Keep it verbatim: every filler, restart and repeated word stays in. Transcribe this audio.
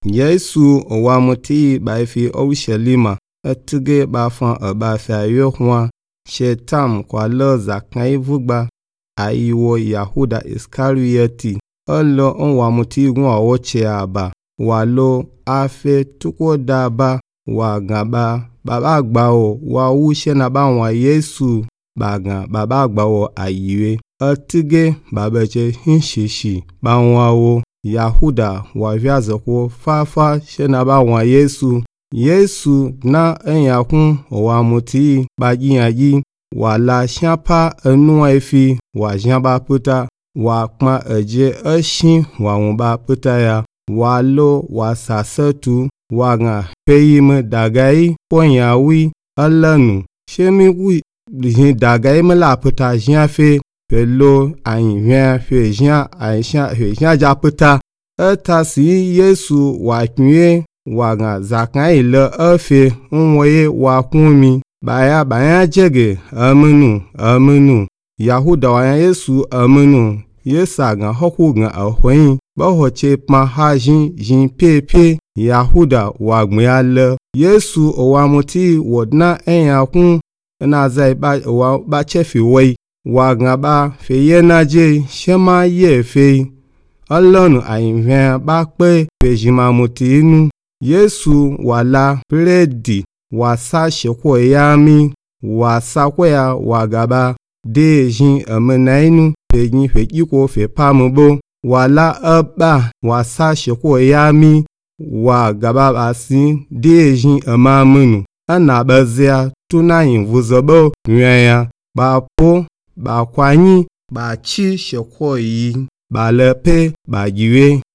Yesu wa muti ba fi Urushalima etige ba fan e ba fa yohwa shetam kwa lo zakai vugba aiwo Yahuda Iskariyoti olo onwa muti gun awoche aba wa lo afe tuko daba wa gaba baba gba o wa wushe na ba wa Yesu baga baba gba o ayiwe etige babeche hinshishi ba wa o Yahuda wa vyazako fafa shena ba wa Yesu Yesu na enyakun wa muti ba yiyayi wa la shapa enu efi wa jamba puta wa kma eje eshin wa wumba puta ya wa lo wa sasetu wa nga peyim dagai ponyawi alanu shemi wi lihin dagai mela puta jiafe pelo ayin fe jian aisha fe jian ja puta eta si Yesu wa kwe wa nga zakai le efe nwoye wa kumi baya baya jege amenu amenu Yahuda wa Yesu amenu Yesa ga hoku ga ahwen ba hoche pa hajin jin pepe Yahuda wa gmiale Yesu owa muti wodna enyakun na zai ba wa ba chefi wei wa ga ba feyena je shema ye fe Ọlọ́run àyìnfẹ́ bá pé pèjìmá muti inú Yesu wà la pírẹ́dì wà sá ṣekọ̀ ya mi wà sákwẹ́ya wà gaba dé jin ẹ̀mẹ́nà inú pèjì fèkíkò fè pàmùbó wà la ẹ̀bà wà sá ṣekọ̀ ya mi wà gaba bá sí dé jin ẹ̀mà mẹ́nu ẹ̀nà bẹ̀zẹ̀ túnáyìn vùzọ̀bọ̀ rẹ̀yà bá pọ̀ bá kwányí bá chí ṣekọ̀ yìí ba le pe ba yiwe